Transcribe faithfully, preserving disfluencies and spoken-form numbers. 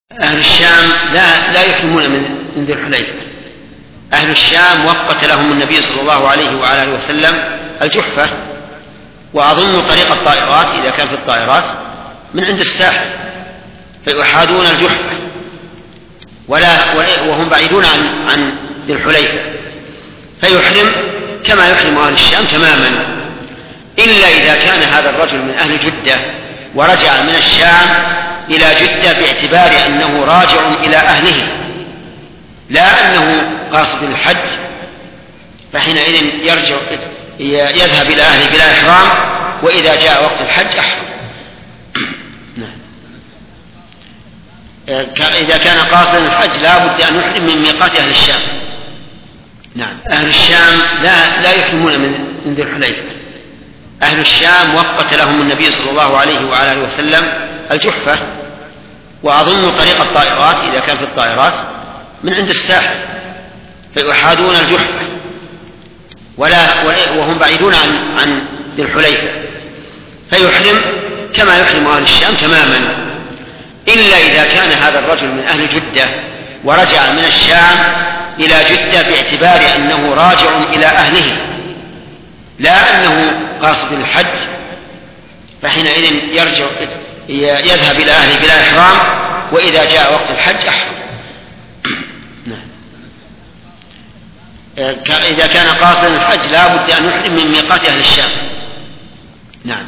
أهل الشام لا, لا يحرمون من ذي الحليفة. أهل الشام وقت لهم النبي صلى الله عليه وعلى آله وسلم الجحفة، وأظن طريق الطائرات إذا كان في الطائرات من عند الساحل، فيحاذون الجحفة ولا وهم بعيدون عن, عن ذي الحليفة، فيحرم كما يحرم أهل الشام تماما، إلا إذا كان هذا الرجل من أهل جدة ورجع من الشام إلى جدة باعتبار أنه راجع إلى أهله لا أنه قاصد الحج، فحينئذ يرجع يذهب إلى أهله بلا إحرام، وإذا جاء وقت الحج أحرم. إذا كان قاصدا الحج لا بد أن يحرم من ميقات أهل الشام. نعم. أهل الشام لا, لا يحرمون من ذي الحليفة. أهل الشام وقت لهم النبي صلى الله عليه وعلى آله وسلم الجحفة، وأظن طريق الطائرات إذا كان في الطائرات من عند الساحل، فيحاذون الجحفة ولا وهم بعيدون عن, عن ذي الحليفة، فيحرم كما يحرم أهل الشام تماما، إلا إذا كان هذا الرجل من أهل جدة ورجع من الشام إلى جدة باعتبار أنه راجع إلى أهله لا أنه قاصد الحج، فحينئذ يرجع يذهب إلى أهله بلا إحرام، وإذا جاء وقت الحج أحرم. إذا كان قاصدا الحج لا بد أن يحرم من ميقات أهل الشام.